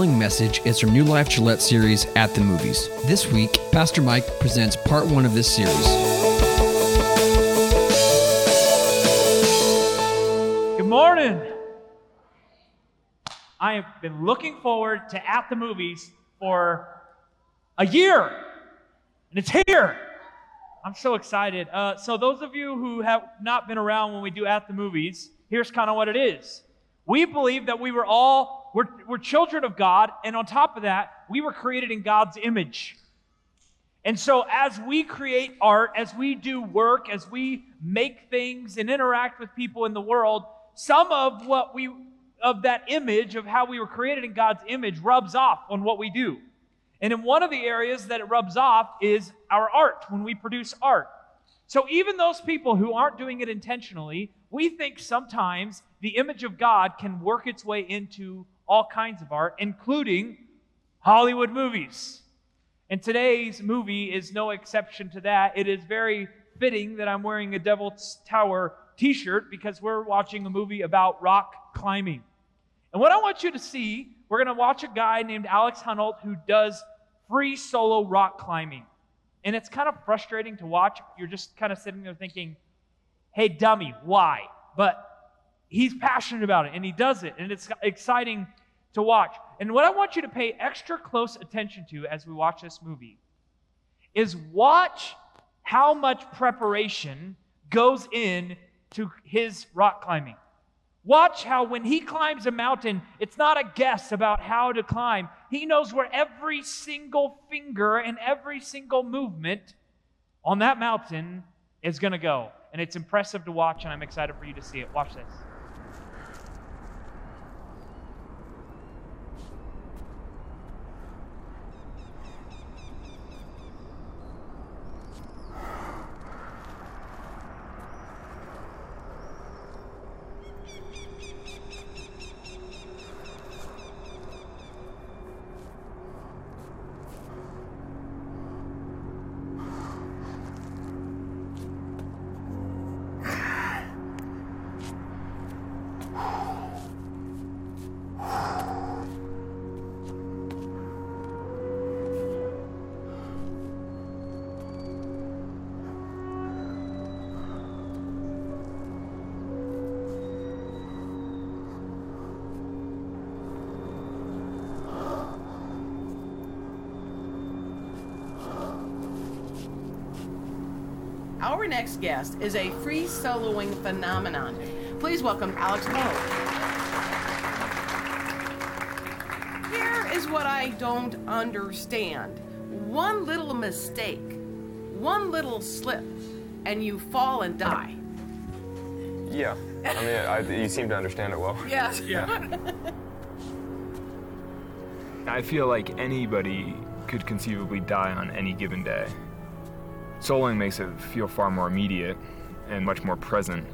following message is from New Life Gillette series At the Movies. This week, Pastor Mike presents part 1 of this series. Good morning. I have been looking forward to At the Movies for a year, and it's here. I'm so excited. So those of you who have not been around when we do At the Movies, here's kind of what it is. We believe that we're children of God, and on top of that, we were created in God's image. And so as we create art, as we do work, as we make things and interact with people in the world, some of that image of how we were created in God's image rubs off on what we do. And in one of the areas that it rubs off is our art, when we produce art. So even those people who aren't doing it intentionally, we think sometimes the image of God can work its way into all kinds of art, including Hollywood movies. And today's movie is no exception to that. It is very fitting that I'm wearing a Devil's Tower t-shirt because we're watching a movie about rock climbing. And what I want you to see, we're going to watch a guy named Alex Honnold who does free solo rock climbing. And it's kind of frustrating to watch. You're just kind of sitting there thinking, hey, dummy, why? But he's passionate about it, and he does it, and it's exciting to watch. And what I want you to pay extra close attention to as we watch this movie is watch how much preparation goes into his rock climbing. Watch how when he climbs a mountain, it's not a guess about how to climb. He knows where every single finger and every single movement on that mountain is going to go. And it's impressive to watch, and I'm excited for you to see it. Watch this. Our next guest is a free soloing phenomenon. Please welcome Alex Honnold. Here is what I don't understand. One little mistake, one little slip, and you fall and die. Yeah. I mean, you seem to understand it well. Yes. Yeah. I feel like anybody could conceivably die on any given day. Soloing makes it feel far more immediate and much more present.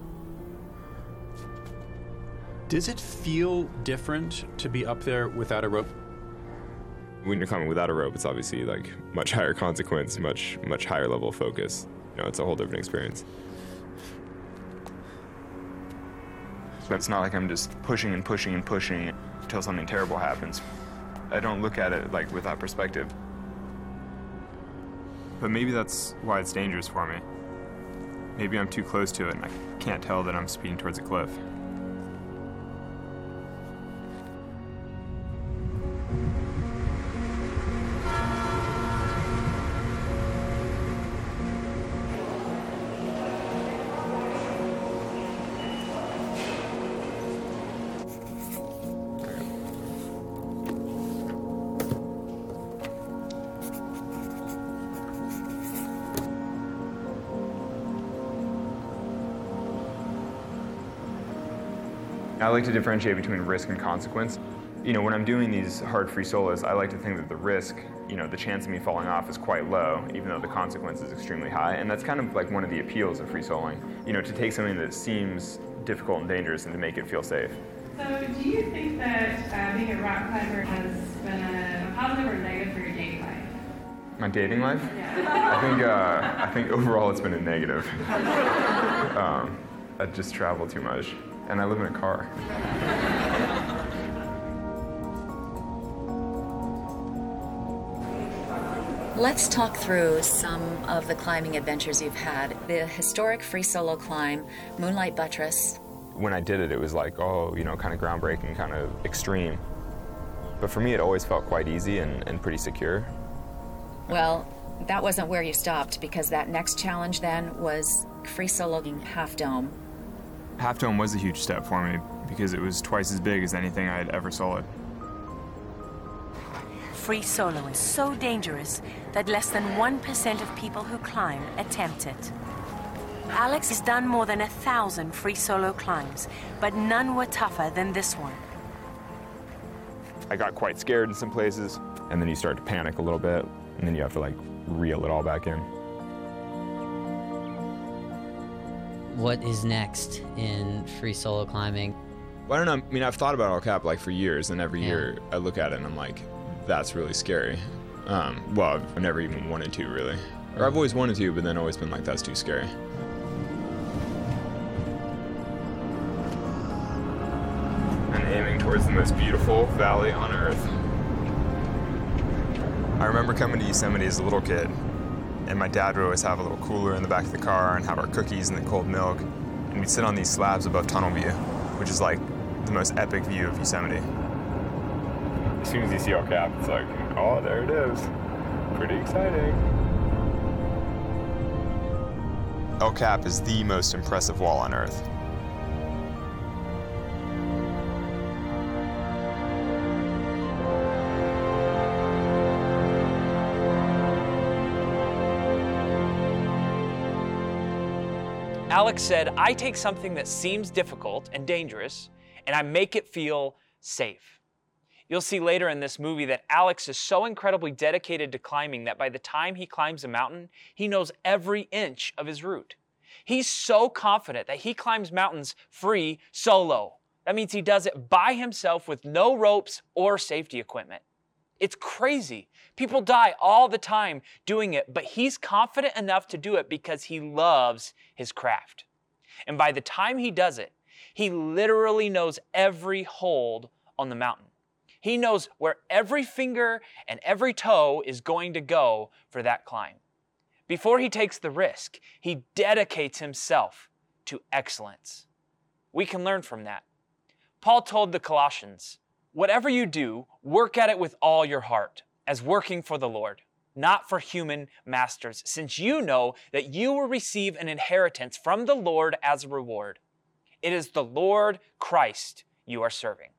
Does it feel different to be up there without a rope? When you're climbing without a rope, it's obviously like much higher consequence, much higher level of focus. You know, it's a whole different experience. So it's not like I'm just pushing and pushing and pushing until something terrible happens. I don't look at it like with that perspective. But maybe that's why it's dangerous for me. Maybe I'm too close to it and I can't tell that I'm speeding towards a cliff. I like to differentiate between risk and consequence. You know, when I'm doing these hard free solos, I like to think that the risk, you know, the chance of me falling off is quite low, even though the consequence is extremely high. And that's kind of like one of the appeals of free soloing, you know, to take something that seems difficult and dangerous and to make it feel safe. So do you think that being a rock climber has been a positive or negative for your dating life? My dating life? Yeah. I think overall it's been a negative. I just travel too much, and I live in a car. Let's talk through some of the climbing adventures you've had. The historic free solo climb, Moonlight Buttress. When I did it, it was like, oh, you know, kind of groundbreaking, kind of extreme. But for me, it always felt quite easy and pretty secure. Well, that wasn't where you stopped, because that next challenge then was free soloing Half Dome. Half Dome was a huge step for me because it was twice as big as anything I had ever soloed. Free solo is so dangerous that less than 1% of people who climb attempt it. Alex has done more than 1,000 free solo climbs, but none were tougher than this one. I got quite scared in some places, and then you start to panic a little bit, and then you have to like reel it all back in. What is next in free solo climbing? Well, I don't know. I mean, I've thought about El Cap like for years, and every year I look at it and I'm like, that's really scary. Well, I've never even wanted to, really. Or I've always wanted to, but then always been like, that's too scary. And aiming towards the most beautiful valley on Earth. I remember coming to Yosemite as a little kid, and my dad would always have a little cooler in the back of the car and have our cookies and the cold milk, and we'd sit on these slabs above Tunnel View, which is like the most epic view of Yosemite. As soon as you see El Cap, it's like, oh, there it is. Pretty exciting. El Cap is the most impressive wall on Earth. Alex said, I take something that seems difficult and dangerous, and I make it feel safe. You'll see later in this movie that Alex is so incredibly dedicated to climbing that by the time he climbs a mountain, he knows every inch of his route. He's so confident that he climbs mountains free solo. That means he does it by himself with no ropes or safety equipment. It's crazy. People die all the time doing it, but he's confident enough to do it because he loves his craft. And by the time he does it, he literally knows every hold on the mountain. He knows where every finger and every toe is going to go for that climb. Before he takes the risk, he dedicates himself to excellence. We can learn from that. Paul told the Colossians, whatever you do, work at it with all your heart, as working for the Lord, not for human masters, since you know that you will receive an inheritance from the Lord as a reward. It is the Lord Christ you are serving.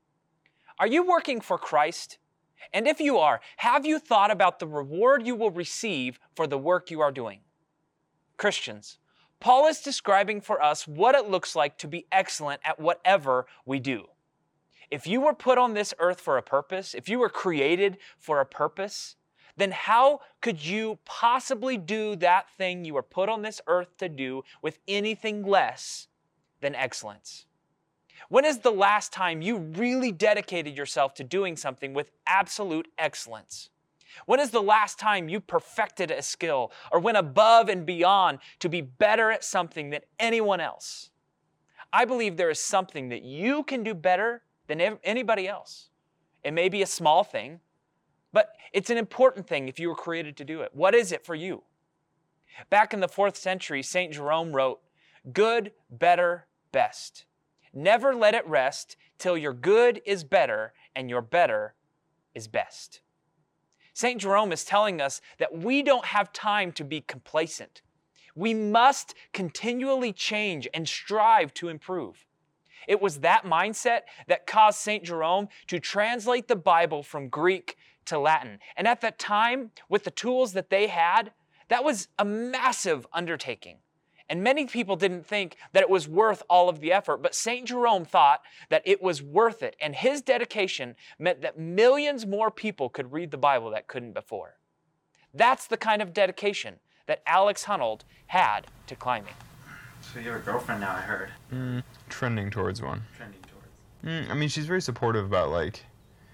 Are you working for Christ? And if you are, have you thought about the reward you will receive for the work you are doing? Christians, Paul is describing for us what it looks like to be excellent at whatever we do. If you were put on this earth for a purpose, if you were created for a purpose, then how could you possibly do that thing you were put on this earth to do with anything less than excellence? When is the last time you really dedicated yourself to doing something with absolute excellence? When is the last time you perfected a skill or went above and beyond to be better at something than anyone else? I believe there is something that you can do better than anybody else. It may be a small thing, but it's an important thing if you were created to do it. What is it for you? Back in the 4th century, St. Jerome wrote, good, better, best. Never let it rest till your good is better and your better is best. St. Jerome is telling us that we don't have time to be complacent. We must continually change and strive to improve. It was that mindset that caused St. Jerome to translate the Bible from Greek to Latin. And at that time, with the tools that they had, that was a massive undertaking. And many people didn't think that it was worth all of the effort, but St. Jerome thought that it was worth it. And his dedication meant that millions more people could read the Bible that couldn't before. That's the kind of dedication that Alex Honnold had to climbing. So you have a girlfriend now, I heard. Trending towards one. Trending towards. I mean, she's very supportive about, like,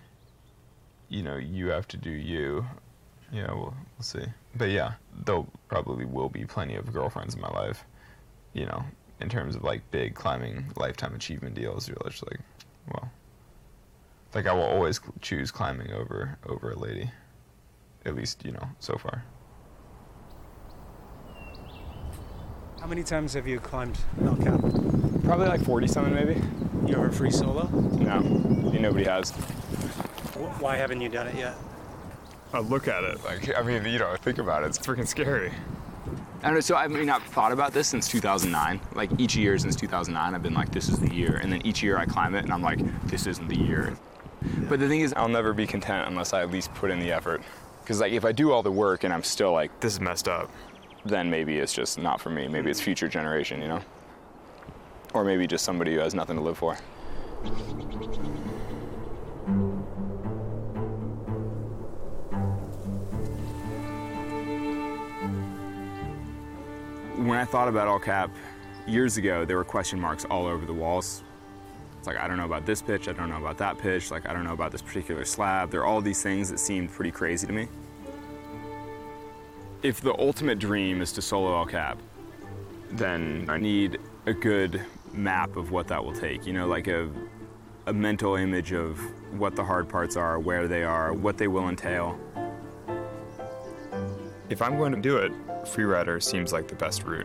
you know, you have to do you. Yeah, we'll see. But yeah, there probably will be plenty of girlfriends in my life, you know, in terms of like big climbing lifetime achievement deals. You're just like, well, like I will always choose climbing over a lady. at least, so far. How many times have you climbed El Cap? Probably like 40 something maybe. You ever free solo? No, nobody has. Why haven't you done it yet? I look at it, think about it, it's freaking scary. I don't know, so I've thought about this since 2009. Like each year since 2009, I've been like, this is the year. And then each year I climb it and I'm like, this isn't the year. Yeah. But the thing is, I'll never be content unless I at least put in the effort. Because like if I do all the work and I'm still like, this is messed up, then maybe it's just not for me. Maybe it's future generation, Or maybe just somebody who has nothing to live for. When I thought about El Cap years ago, there were question marks all over the walls. It's like, I don't know about this pitch, I don't know about that pitch, like I don't know about this particular slab. There are all these things that seemed pretty crazy to me. If the ultimate dream is to solo El Cap, then I need a good map of what that will take, like a mental image of what the hard parts are, where they are, what they will entail. If I'm going to do it, freerider seems like the best route.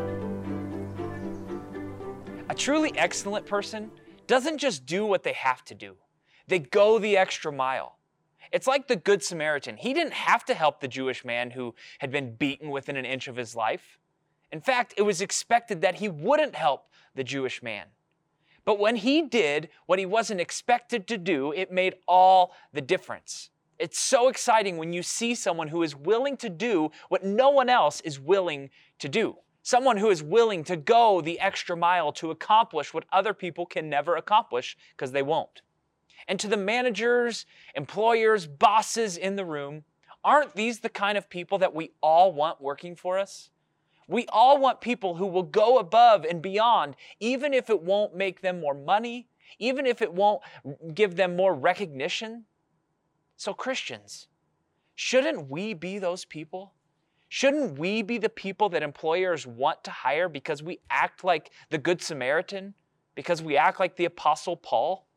A truly excellent person doesn't just do what they have to do. They go the extra mile. It's like the Good Samaritan. He didn't have to help the Jewish man who had been beaten within an inch of his life. In fact, it was expected that he wouldn't help the Jewish man. But when he did what he wasn't expected to do, it made all the difference. It's so exciting when you see someone who is willing to do what no one else is willing to do. Someone who is willing to go the extra mile to accomplish what other people can never accomplish because they won't. And to the managers, employers, bosses in the room, aren't these the kind of people that we all want working for us? We all want people who will go above and beyond, even if it won't make them more money, even if it won't give them more recognition. So Christians, shouldn't we be those people? Shouldn't we be the people that employers want to hire because we act like the Good Samaritan? Because we act like the Apostle Paul?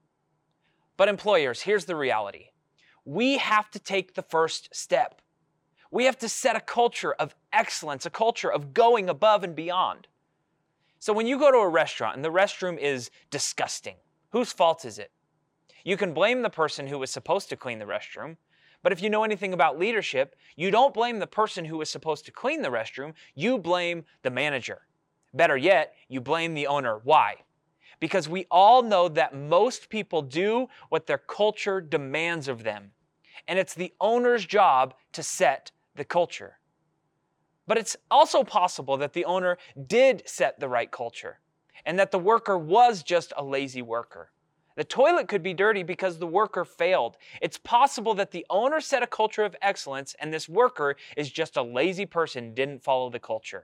But employers, here's the reality. We have to take the first step. We have to set a culture of excellence, a culture of going above and beyond. So when you go to a restaurant and the restroom is disgusting, whose fault is it? You can blame the person who was supposed to clean the restroom, but if you know anything about leadership, you don't blame the person who was supposed to clean the restroom, you blame the manager. Better yet, you blame the owner. Why? Because we all know that most people do what their culture demands of them, and it's the owner's job to set the culture. But it's also possible that the owner did set the right culture, and that the worker was just a lazy worker. The toilet could be dirty because the worker failed. It's possible that the owner set a culture of excellence and this worker is just a lazy person who didn't follow the culture.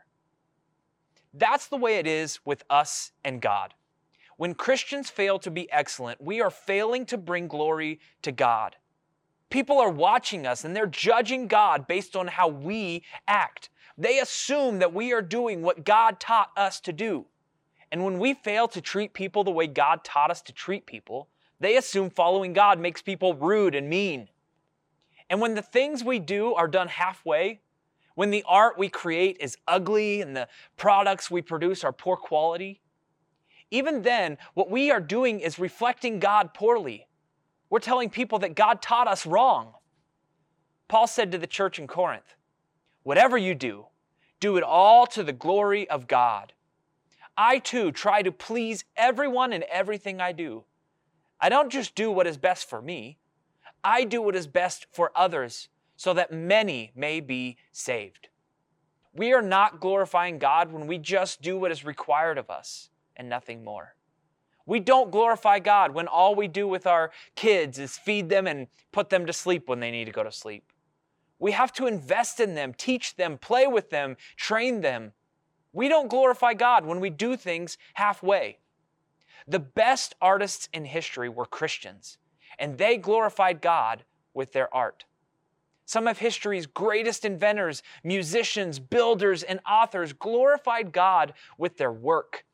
That's the way it is with us and God. When Christians fail to be excellent, we are failing to bring glory to God. People are watching us and they're judging God based on how we act. They assume that we are doing what God taught us to do. And when we fail to treat people the way God taught us to treat people, they assume following God makes people rude and mean. And when the things we do are done halfway, when the art we create is ugly and the products we produce are poor quality, even then, what we are doing is reflecting God poorly. We're telling people that God taught us wrong. Paul said to the church in Corinth, "Whatever you do, do it all to the glory of God." I too try to please everyone in everything I do. I don't just do what is best for me. I do what is best for others so that many may be saved. We are not glorifying God when we just do what is required of us and nothing more. We don't glorify God when all we do with our kids is feed them and put them to sleep when they need to go to sleep. We have to invest in them, teach them, play with them, train them. We don't glorify God when we do things halfway. The best artists in history were Christians, and they glorified God with their art. Some of history's greatest inventors, musicians, builders, and authors glorified God with their work.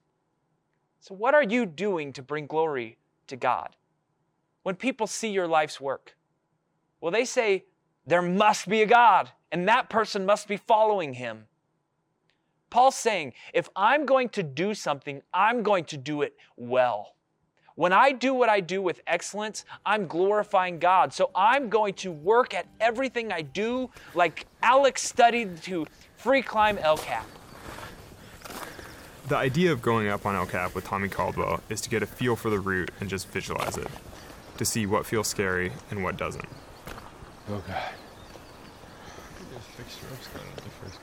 So what are you doing to bring glory to God? When people see your life's work, will they say, There must be a God, and that person must be following him. Paul's saying, if I'm going to do something, I'm going to do it well. When I do what I do with excellence, I'm glorifying God. So I'm going to work at everything I do like Alex studied to free climb El Cap. The idea of going up on El Cap with Tommy Caldwell is to get a feel for the route and just visualize it, to see what feels scary and what doesn't. Oh, God. There's fixed ropes going at the first.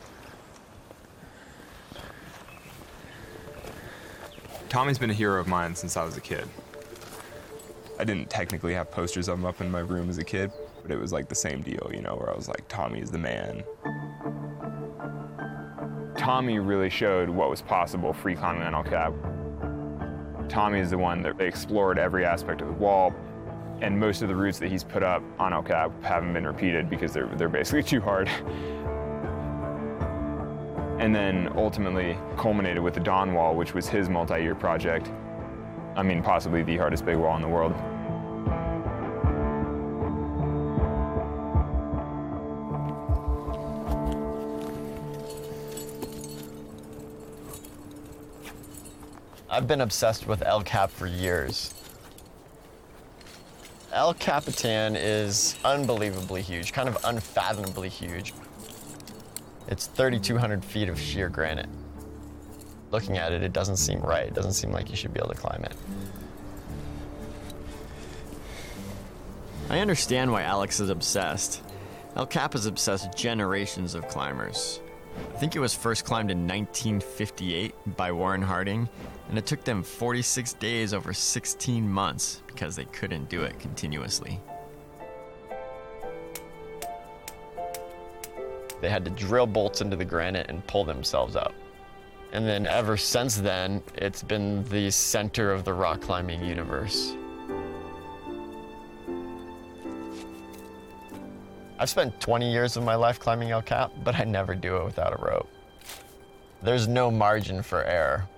Tommy's been a hero of mine since I was a kid. I didn't technically have posters of him up in my room as a kid, but it was like the same deal, you know, where I was like, Tommy is the man. Tommy really showed what was possible free climbing on El Cap. Tommy is the one that explored every aspect of the wall, and most of the routes that he's put up on El Cap haven't been repeated because they're basically too hard. And then ultimately culminated with the Dawn Wall, which was his multi-year project. I mean, possibly the hardest big wall in the world. I've been obsessed with El Cap for years. El Capitan is unbelievably huge, kind of unfathomably huge. It's 3,200 feet of sheer granite. Looking at it, it doesn't seem right. It doesn't seem like you should be able to climb it. I understand why Alex is obsessed. El Cap has obsessed generations of climbers. I think it was first climbed in 1958 by Warren Harding, and it took them 46 days over 16 months because they couldn't do it continuously. They had to drill bolts into the granite and pull themselves up. And then ever since then, it's been the center of the rock climbing universe. I've spent 20 years of my life climbing El Cap, but I never do it without a rope. There's no margin for error.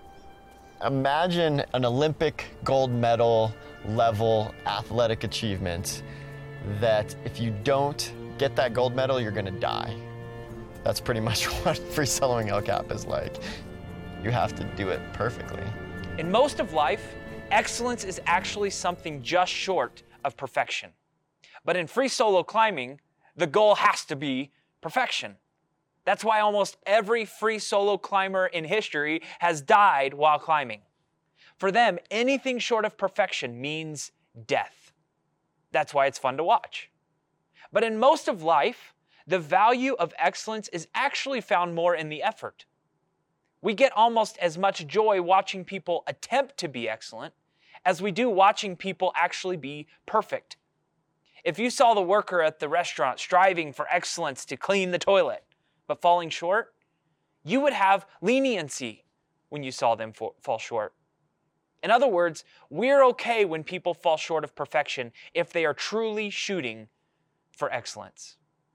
Imagine an Olympic gold medal level athletic achievement that if you don't get that gold medal, you're gonna die. That's pretty much what free soloing El Cap is like. You have to do it perfectly. In most of life, excellence is actually something just short of perfection. But in free solo climbing, the goal has to be perfection. That's why almost every free solo climber in history has died while climbing. For them, anything short of perfection means death. That's why it's fun to watch. But in most of life, the value of excellence is actually found more in the effort. We get almost as much joy watching people attempt to be excellent as we do watching people actually be perfect. If you saw the worker at the restaurant striving for excellence to clean the toilet, but falling short, you would have leniency when you saw them fall short. In other words, we're okay when people fall short of perfection if they are truly shooting for excellence.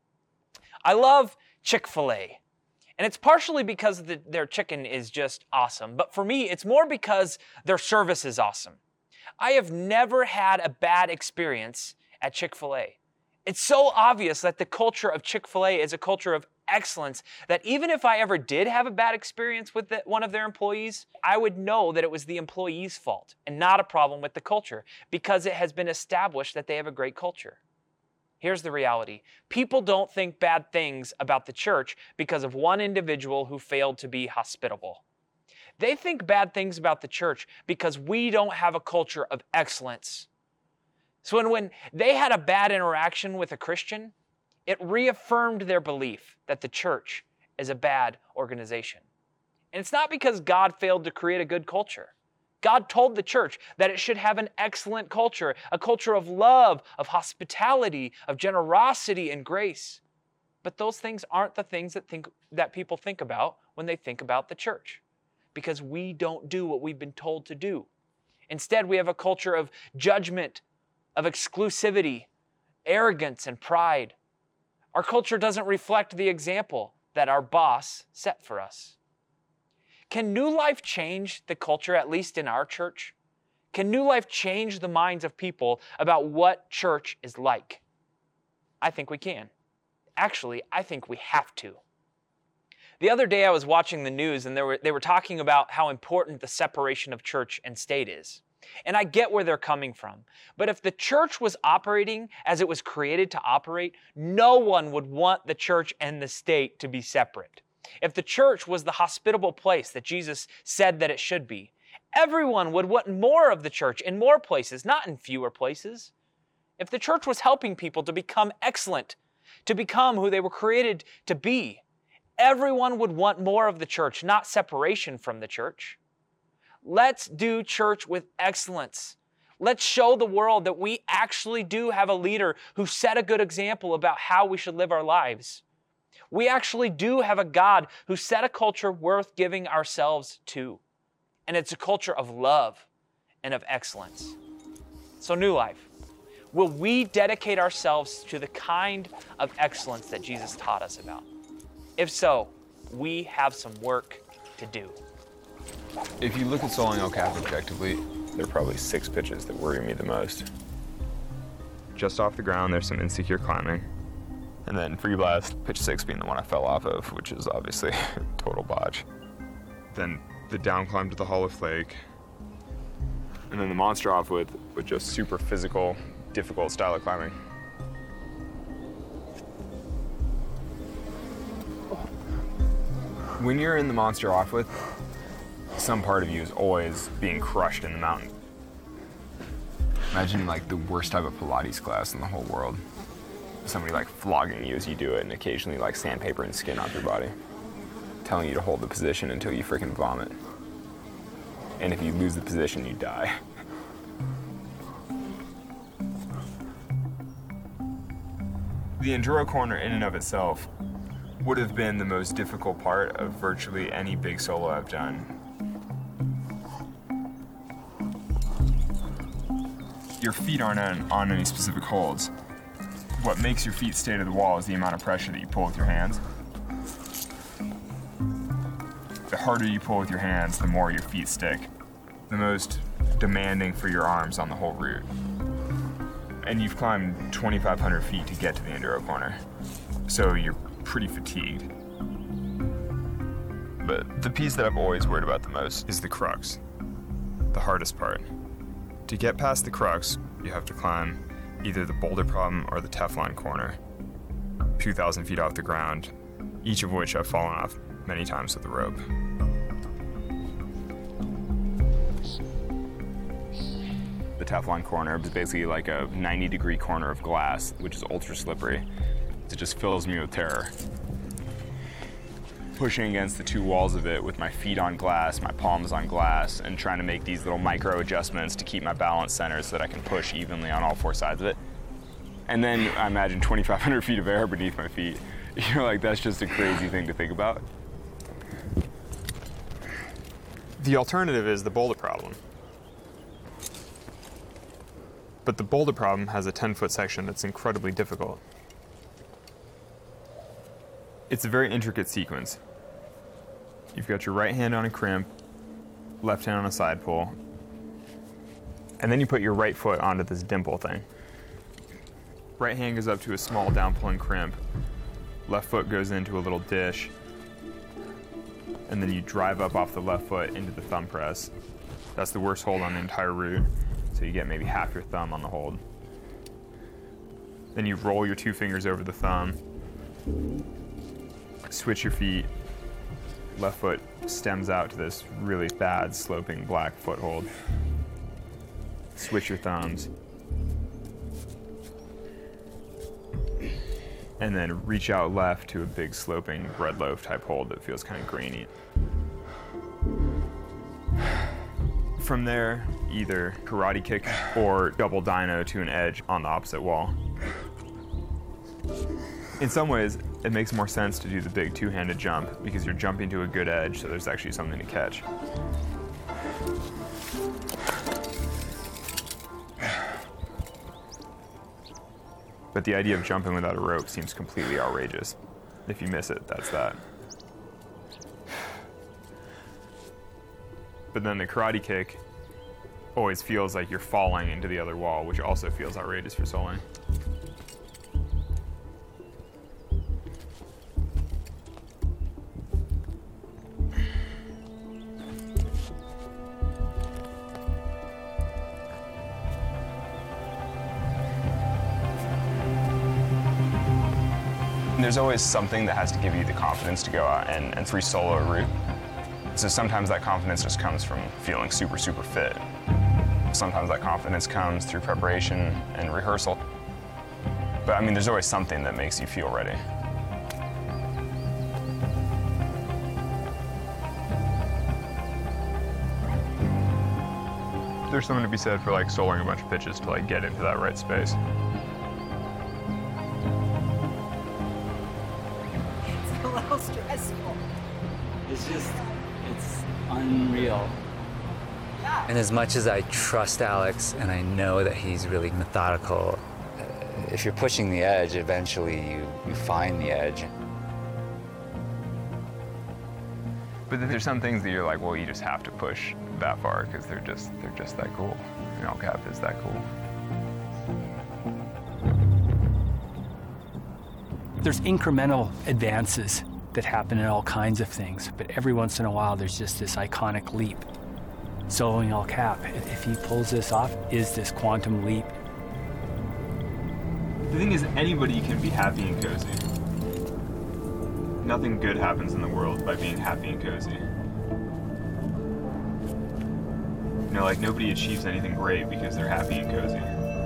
I love Chick-fil-A, and it's partially because their chicken is just awesome, but for me, it's more because their service is awesome. I have never had a bad experience at Chick-fil-A. It's so obvious that the culture of Chick-fil-A is a culture of excellence that even if I ever did have a bad experience with one of their employees, I would know that it was the employee's fault and not a problem with the culture because it has been established that they have a great culture. Here's the reality. People don't think bad things about the church because of one individual who failed to be hospitable. They think bad things about the church because we don't have a culture of excellence. So when they had a bad interaction with a Christian, it reaffirmed their belief that the church is a bad organization. And it's not because God failed to create a good culture. God told the church that it should have an excellent culture, a culture of love, of hospitality, of generosity and grace. But those things aren't the things that people think about when they think about the church, because we don't do what we've been told to do. Instead, we have a culture of judgment, of exclusivity, arrogance, and pride. Our culture doesn't reflect the example that our boss set for us. Can New Life change the culture, at least in our church? Can New Life change the minds of people about what church is like? I think we can. Actually, I think we have to. The other day I was watching the news and they were talking about how important the separation of church and state is. And I get where they're coming from. But if the church was operating as it was created to operate, no one would want the church and the state to be separate. If the church was the hospitable place that Jesus said that it should be, everyone would want more of the church in more places, not in fewer places. If the church was helping people to become excellent, to become who they were created to be, everyone would want more of the church, not separation from the church. Let's do church with excellence. Let's show the world that we actually do have a leader who set a good example about how we should live our lives. We actually do have a God who set a culture worth giving ourselves to. And it's a culture of love and of excellence. So New Life, will we dedicate ourselves to the kind of excellence that Jesus taught us about? If so, we have some work to do. If you look at soloing El Cap objectively, there are probably 6 pitches that worry me the most. Just off the ground, there's some insecure climbing. And then free blast, pitch 6 being the one I fell off of, which is obviously total botch. Then the down climb to the Hollow Flake. And then the monster off with just super physical, difficult style of climbing. When you're in the monster off with, some part of you is always being crushed in the mountain. Imagine like the worst type of Pilates class in the whole world. Somebody like flogging you as you do it and occasionally like sandpaper and skin off your body. Telling you to hold the position until you freaking vomit. And if you lose the position, you die. The Enduro Corner in and of itself would have been the most difficult part of virtually any big solo I've done. Your feet aren't on any specific holds. What makes your feet stay to the wall is the amount of pressure that you pull with your hands. The harder you pull with your hands, the more your feet stick. The most demanding for your arms on the whole route. And you've climbed 2,500 feet to get to the Enduro Corner, so you're pretty fatigued. But the piece that I've always worried about the most is the crux, the hardest part. To get past the crux, you have to climb either the Boulder Problem or the Teflon Corner, 2,000 feet off the ground, each of which I've fallen off many times with the rope. The Teflon Corner is basically like a 90-degree corner of glass, which is ultra slippery. It just fills me with terror. Pushing against the 2 walls of it with my feet on glass, my palms on glass, and trying to make these little micro adjustments to keep my balance center so that I can push evenly on all 4 sides of it. And then I imagine 2,500 feet of air beneath my feet. You're like, that's just a crazy thing to think about. The alternative is the Boulder Problem. But the Boulder Problem has a 10-foot section that's incredibly difficult. It's a very intricate sequence. You've got your right hand on a crimp, left hand on a side pull, and then you put your right foot onto this dimple thing. Right hand goes up to a small down pulling crimp, left foot goes into a little dish, and then you drive up off the left foot into the thumb press. That's the worst hold on the entire route, so you get maybe half your thumb on the hold. Then you roll your 2 fingers over the thumb, switch your feet, left foot stems out to this really bad sloping black foothold. Switch your thumbs. And then reach out left to a big sloping bread loaf type hold that feels kind of grainy. From there, either karate kick or double dyno to an edge on the opposite wall. In some ways, it makes more sense to do the big 2-handed jump because you're jumping to a good edge, so there's actually something to catch. But the idea of jumping without a rope seems completely outrageous. If you miss it, that's that. But then the karate kick always feels like you're falling into the other wall, which also feels outrageous for soloing. there's always something that has to give you the confidence to go out and free solo a route. So sometimes that confidence just comes from feeling super, super fit. Sometimes that confidence comes through preparation and rehearsal. But I mean, there's always something that makes you feel ready. There's something to be said for like soloing a bunch of pitches to like get into that right space. It's a little stressful. It's unreal. And as much as I trust Alex and I know that he's really methodical, if you're pushing the edge, eventually you find the edge. But then there's some things that you're like, well, you just have to push that far because they're just that cool. You know, Cap is that cool. There's incremental advances that happen in all kinds of things, but every once in a while there's just this iconic leap. Soloing El Cap, if he pulls this off, is this quantum leap. The thing is, anybody can be happy and cozy. Nothing good happens in the world by being happy and cozy. You know, like nobody achieves anything great because they're happy and cozy.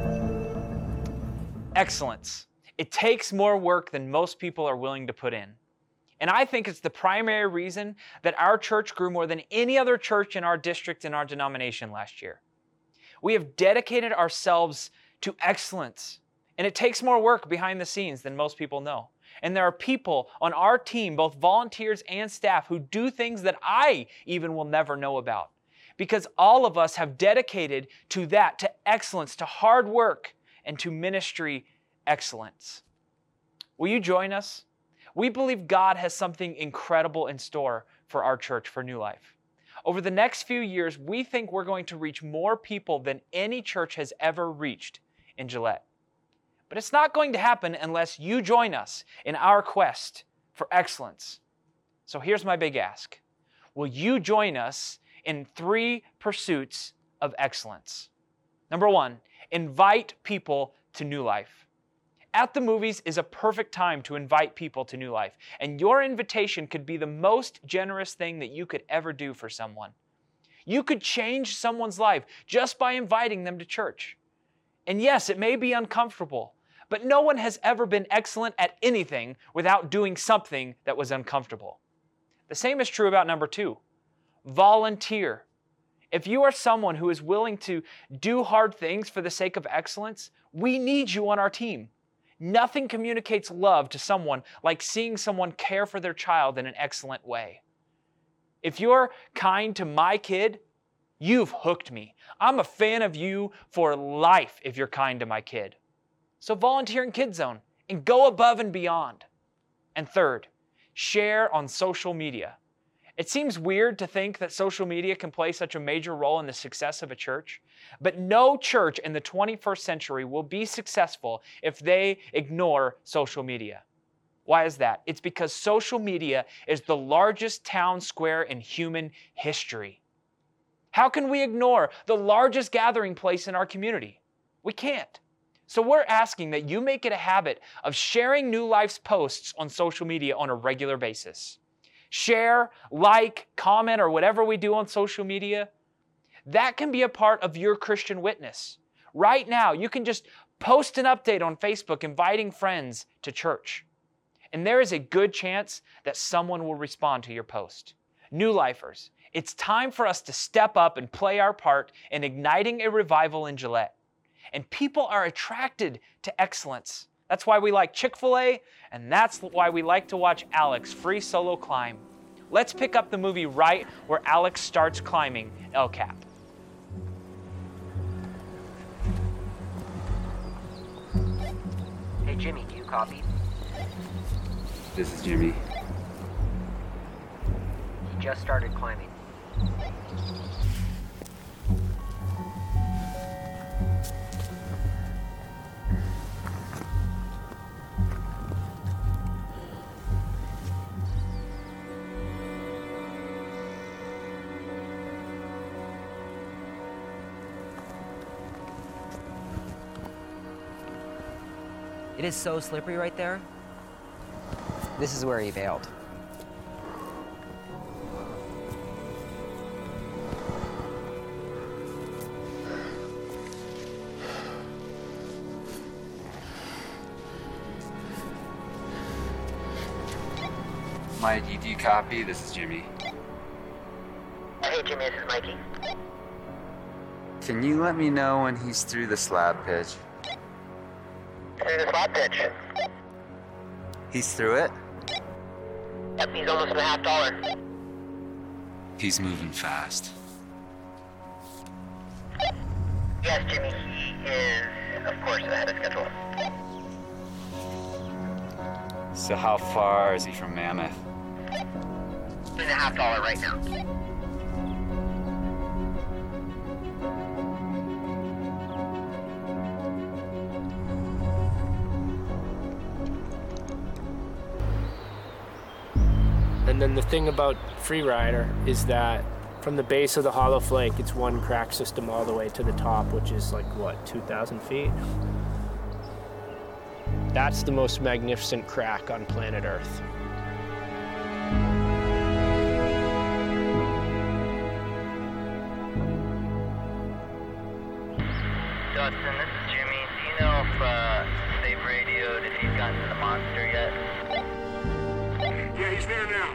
Excellence. It takes more work than most people are willing to put in. And I think it's the primary reason that our church grew more than any other church in our district and our denomination last year. We have dedicated ourselves to excellence, and it takes more work behind the scenes than most people know. And there are people on our team, both volunteers and staff, who do things that I even will never know about. Because all of us have dedicated to that, to excellence, to hard work, and to ministry excellence. Will you join us? We believe God has something incredible in store for our church, for New Life. Over the next few years, we think we're going to reach more people than any church has ever reached in Gillette. But it's not going to happen unless you join us in our quest for excellence. So here's my big ask. Will you join us in 3 pursuits of excellence? Number 1, invite people to New Life. At the Movies is a perfect time to invite people to New Life, and your invitation could be the most generous thing that you could ever do for someone. You could change someone's life just by inviting them to church. And yes, it may be uncomfortable, but no one has ever been excellent at anything without doing something that was uncomfortable. The same is true about number 2. Volunteer. If you are someone who is willing to do hard things for the sake of excellence, we need you on our team. Nothing communicates love to someone like seeing someone care for their child in an excellent way. If you're kind to my kid, you've hooked me. I'm a fan of you for life if you're kind to my kid. So volunteer in Kid Zone and go above and beyond. And third, share on social media. It seems weird to think that social media can play such a major role in the success of a church, but no church in the 21st century will be successful if they ignore social media. Why is that? It's because social media is the largest town square in human history. How can we ignore the largest gathering place in our community? We can't. So we're asking that you make it a habit of sharing New Life's posts on social media on a regular basis. Share, like, comment, or whatever we do on social media. That can be a part of your Christian witness. Right now, you can just post an update on Facebook inviting friends to church. And there is a good chance that someone will respond to your post. New Lifers, it's time for us to step up and play our part in igniting a revival in Gillette. And people are attracted to excellence. That's why we like Chick-fil-A, and that's why we like to watch Alex free solo climb. Let's pick up the movie right where Alex starts climbing El Cap. Hey Jimmy, do you copy? This is Jimmy. He just started climbing. It is so slippery right there. This is where he bailed. Mike, do you copy? This is Jimmy. Hey, Jimmy, this is Mikey. Can you let me know when he's through the slab pitch? Through the slab pitch. He's through it? Yep, he's almost in a half dollar. He's moving fast. Yes, Jimmy, he is, of course, ahead of schedule. So how far is he from Mammoth? In a half dollar right now. And then the thing about Freerider is that from the base of the hollow flake, it's one crack system all the way to the top, which is like, what, 2,000 feet? That's the most magnificent crack on planet Earth. Dustin, this is Jimmy. Do you know if they've radioed if he's gotten to the monster yet? Yeah, he's there now.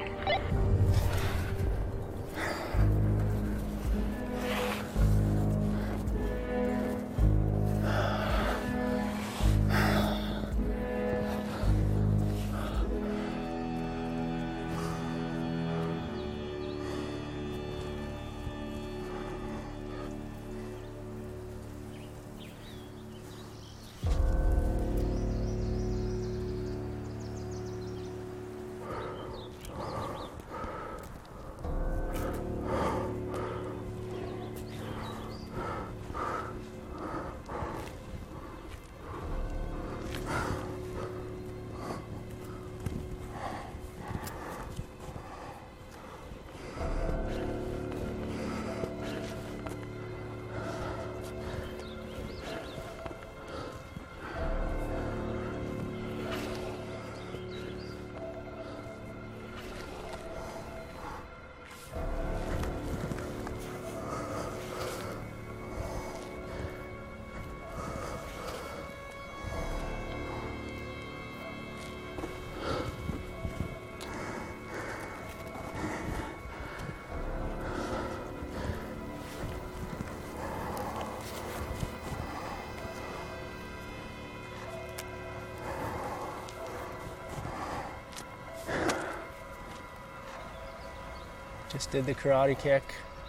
Just did the karate kick.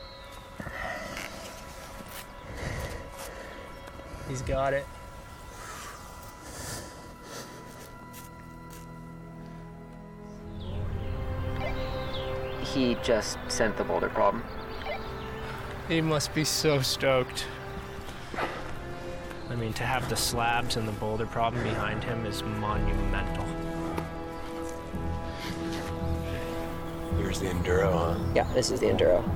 He's got it. He just sent the boulder problem. He must be so stoked. I mean, to have the slabs and the boulder problem behind him is monumental. Here's the Enduro, huh? Yeah, this is the Enduro.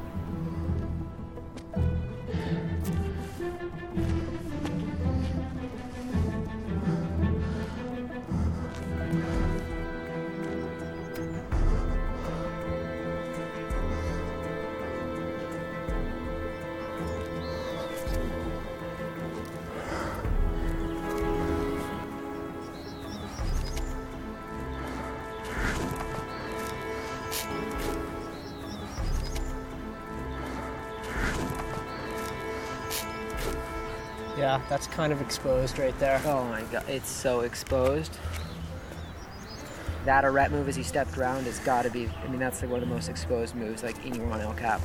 Yeah, that's kind of exposed right there. Oh my god, it's so exposed. That arrête move as he stepped around has got to be, I mean, that's like one of the most exposed moves like anywhere on El Cap.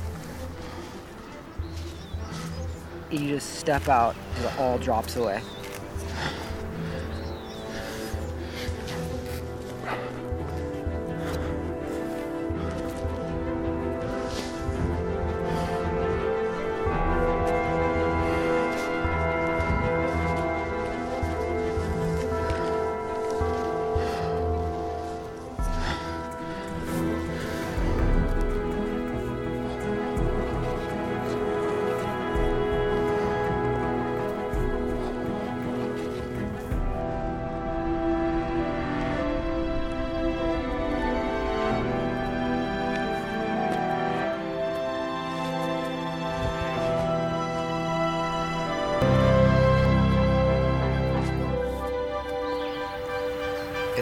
You just step out, it all drops away.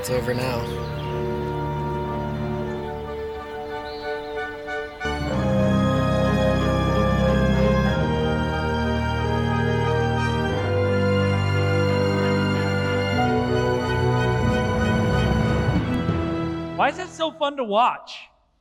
It's over now. Why is that so fun to watch?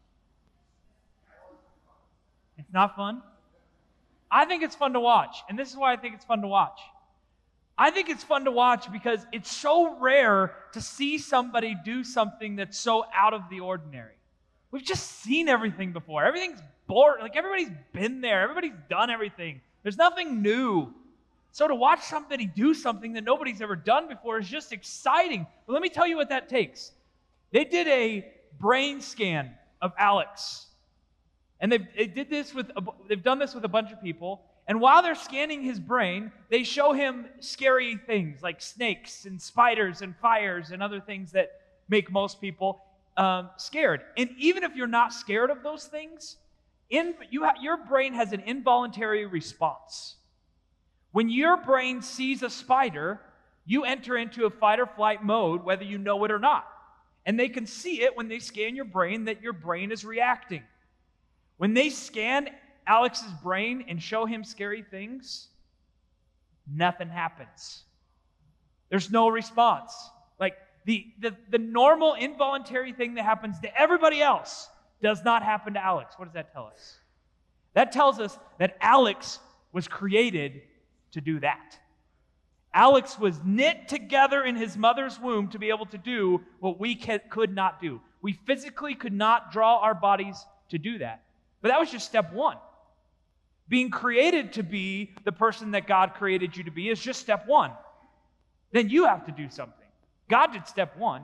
It's not fun? I think it's fun to watch, and this is why I think it's fun to watch. I think it's fun to watch because it's so rare to see somebody do something that's so out of the ordinary. We've just seen everything before. Everything's boring. Like, everybody's been there. Everybody's done everything. There's nothing new. So to watch somebody do something that nobody's ever done before is just exciting. But let me tell you what that takes. They did a brain scan of Alex. And they've done this with a bunch of people. And while they're scanning his brain, they show him scary things like snakes and spiders and fires and other things that make most people scared. And even if you're not scared of those things, your brain has an involuntary response. When your brain sees a spider, you enter into a fight or flight mode, whether you know it or not. And they can see it when they scan your brain that your brain is reacting. When they scan Alex's brain and show him scary things, nothing happens. There's no response. Like the normal involuntary thing that happens to everybody else does not happen to Alex. What does that tell us? That tells us that Alex was created to do that. Alex was knit together in his mother's womb to be able to do what we could not do. We physically could not draw our bodies to do that. But that was just step one. Being created to be the person that God created you to be is just step one. Then you have to do something. God did step one.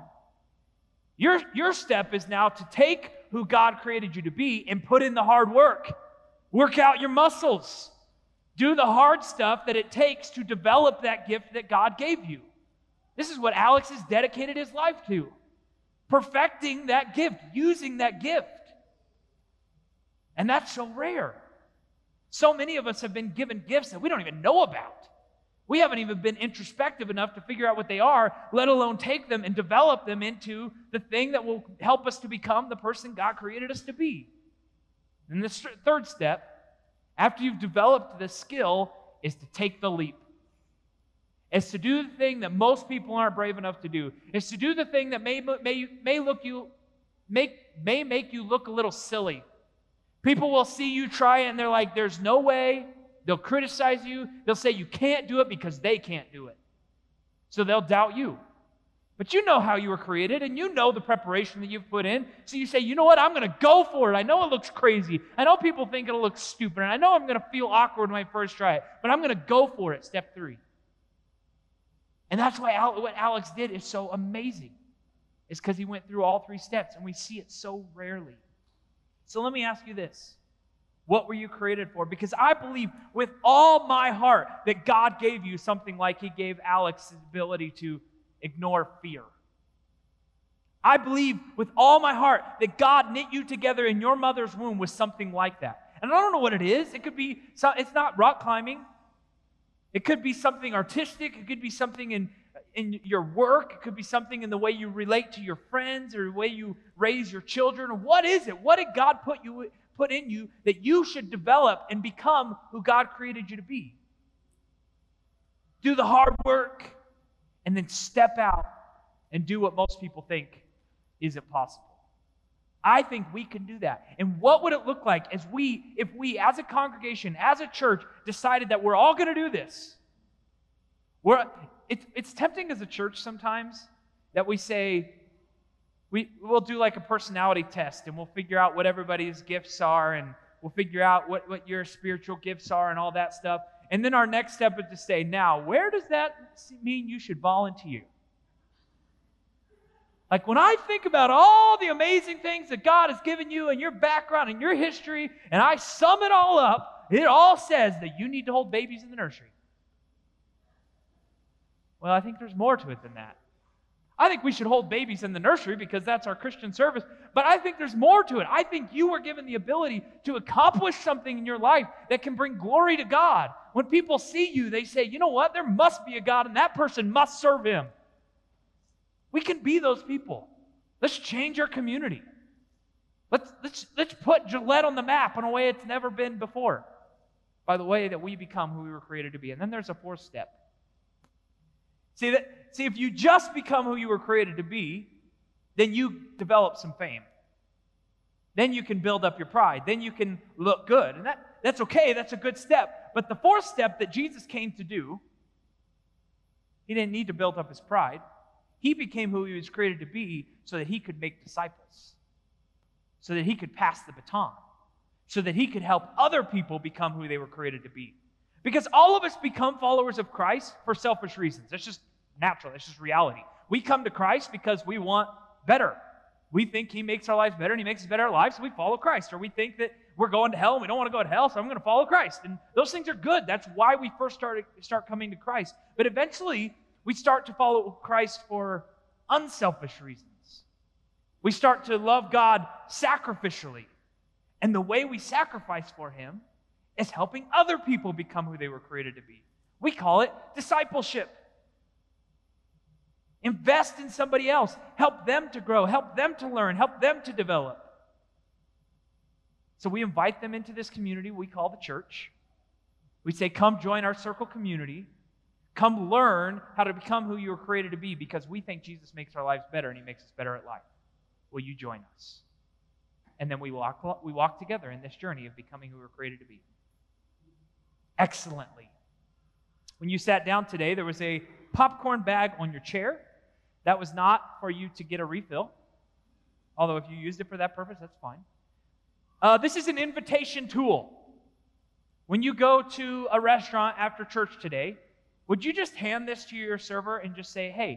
Your step is now to take who God created you to be and put in the hard work. Work out your muscles. Do the hard stuff that it takes to develop that gift that God gave you. This is what Alex has dedicated his life to. Perfecting that gift, using that gift. And that's so rare. So many of us have been given gifts that we don't even know about. We haven't even been introspective enough to figure out what they are, let alone take them and develop them into the thing that will help us to become the person God created us to be. And the third step, after you've developed the skill, is to take the leap. It's to do the thing that most people aren't brave enough to do. It's to do the thing that may make you look a little silly. People will see you try it and they're like, there's no way. They'll criticize you. They'll say you can't do it because they can't do it. So they'll doubt you. But you know how you were created and you know the preparation that you've put in. So you say, you know what? I'm going to go for it. I know it looks crazy. I know people think it'll look stupid. And I know I'm going to feel awkward when I first try it. But I'm going to go for it, step 3. And that's why what Alex did is so amazing. It's because he went through all 3 steps. And we see it so rarely. So let me ask you this. What were you created for? Because I believe with all my heart that God gave you something like he gave Alex his ability to ignore fear. I believe with all my heart that God knit you together in your mother's womb with something like that. And I don't know what it is. It could be, it's not rock climbing. It could be something artistic. It could be something in your work. It could be something in the way you relate to your friends or the way you raise your children. What is it? What did God put in you that you should develop and become who God created you to be? Do the hard work and then step out and do what most people think isn't possible. I think we can do that. And what would it look like if we as a congregation, as a church, decided that we're all going to do this? It's tempting as a church sometimes that we say, we'll do like a personality test and we'll figure out what everybody's gifts are and we'll figure out what your spiritual gifts are and all that stuff. And then our next step is to say, now, where does that mean you should volunteer? Like when I think about all the amazing things that God has given you and your background and your history, and I sum it all up, it all says that you need to hold babies in the nursery. Well, I think there's more to it than that. I think we should hold babies in the nursery because that's our Christian service, but I think there's more to it. I think you were given the ability to accomplish something in your life that can bring glory to God. When people see you, they say, you know what? There must be a God and that person must serve him. We can be those people. Let's change our community. Let's put Gillette on the map in a way it's never been before, by the way that we become who we were created to be. And then there's a fourth step. See, if you just become who you were created to be, then you develop some fame. Then you can build up your pride. Then you can look good. And that's okay. That's a good step. But the fourth step that Jesus came to do, he didn't need to build up his pride. He became who he was created to be so that he could make disciples, so that he could pass the baton, so that he could help other people become who they were created to be. Because all of us become followers of Christ for selfish reasons. That's just natural. That's just reality. We come to Christ because we want better. We think he makes our lives better and he makes us better at lives, so we follow Christ. Or we think that we're going to hell and we don't want to go to hell, so I'm going to follow Christ. And those things are good. That's why we first start coming to Christ. But eventually, we start to follow Christ for unselfish reasons. We start to love God sacrificially. And the way we sacrifice for him is helping other people become who they were created to be. We call it discipleship. Invest in somebody else. Help them to grow. Help them to learn. Help them to develop. So we invite them into this community we call the church. We say, come join our circle community. Come learn how to become who you were created to be, because we think Jesus makes our lives better and he makes us better at life. Will you join us? And then we walk together in this journey of becoming who we were created to be. Excellently. When you sat down today, there was a popcorn bag on your chair. That was not for you to get a refill. Although if you used it for that purpose, that's fine. This is an invitation tool. When you go to a restaurant after church today, would you just hand this to your server and just say, hey,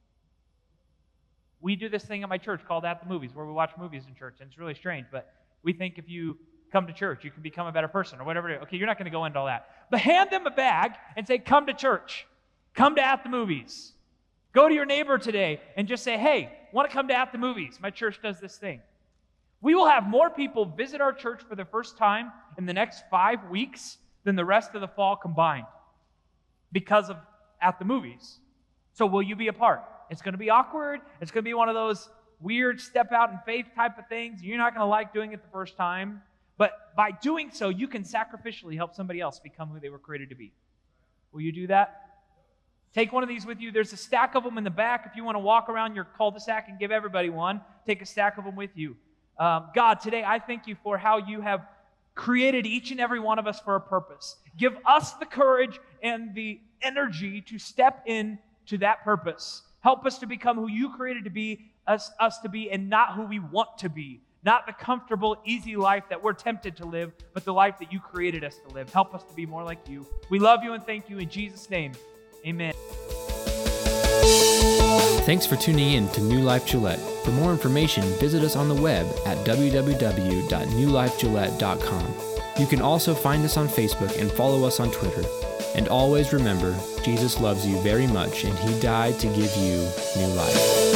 we do this thing at my church called At the Movies, where we watch movies in church, and it's really strange, but we think if you come to church, you can become a better person, or whatever it is. Okay, you're not going to go into all that. But hand them a bag and say, come to church. Come to At the Movies. Go to your neighbor today and just say, hey, want to come to At the Movies? My church does this thing. We will have more people visit our church for the first time in the next 5 weeks than the rest of the fall combined because of At the Movies. So will you be a part? It's going to be awkward. It's going to be one of those weird step out in faith type of things. You're not going to like doing it the first time. But by doing so, you can sacrificially help somebody else become who they were created to be. Will you do that? Take one of these with you. There's a stack of them in the back. If you want to walk around your cul-de-sac and give everybody one, take a stack of them with you. God, today I thank you for how you have created each and every one of us for a purpose. Give us the courage and the energy to step into that purpose. Help us to become who you created to be, us to be, and not who we want to be. Not the comfortable, easy life that we're tempted to live, but the life that you created us to live. Help us to be more like you. We love you and thank you in Jesus' name. Amen. Thanks for tuning in to New Life Gillette. For more information, visit us on the web at www.newlifegillette.com. You can also find us on Facebook and follow us on Twitter. And always remember, Jesus loves you very much and he died to give you new life.